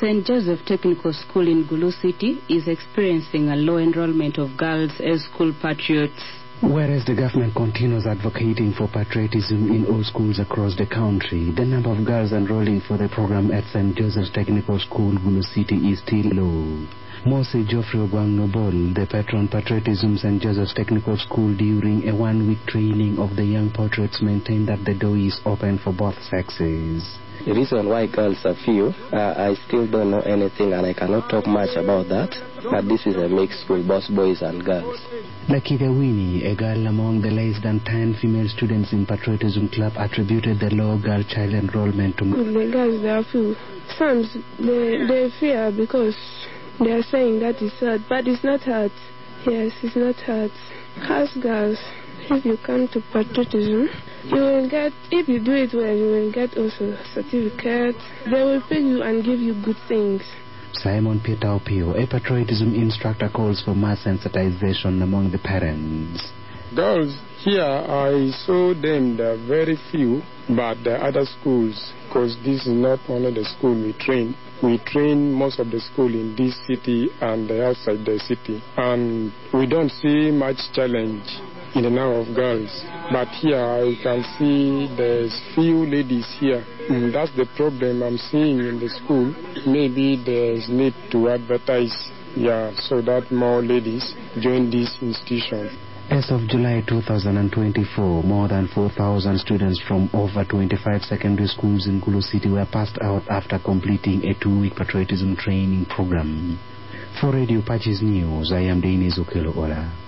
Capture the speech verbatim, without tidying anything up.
Saint Joseph Technical School in Gulu City is experiencing a low enrollment of girls as school patriots. Whereas the government continues advocating for patriotism in all schools across the country, the number of girls enrolling for the program at Saint Joseph's Technical School, Gulu City, is still low. Mose Geoffrey Obang-Nobol, the patron patriotism Saint Joseph's Technical School during a one-week training of the young patriots, maintained that the door is open for both sexes. The reason why girls are few, uh, I still don't know anything and I cannot talk much about that, but this is a mixed school, both boys and girls. Lakita Winnie, a girl among the less than ten female students in Patriotism Club, attributed the low girl child enrollment to... The girls, they are few. Some, they, they fear because they are saying that it's hard, but it's not hard. Yes, it's not hard. As girls, if you come to patriotism, you will get, if you do it well, you will get also a certificate. They will pay you and give you good things. Simon Peter Opio, a patriotism instructor, calls for mass sensitization among the parents. Girls here, I saw them, they're very few, but the other schools, because this is not only the school we train. We train most of the school in this city and outside the city. And we don't see much challenge in the number of girls. But here I can see there's few ladies here. And that's the problem I'm seeing in the school. Maybe there's need to advertise, yeah, so that more ladies join this institution. As of July two thousand twenty-four, more than four thousand students from over twenty-five secondary schools in Gulu City were passed out after completing a two-week patriotism training program. For Radio Patches News, I am Dennis Okelo Ola.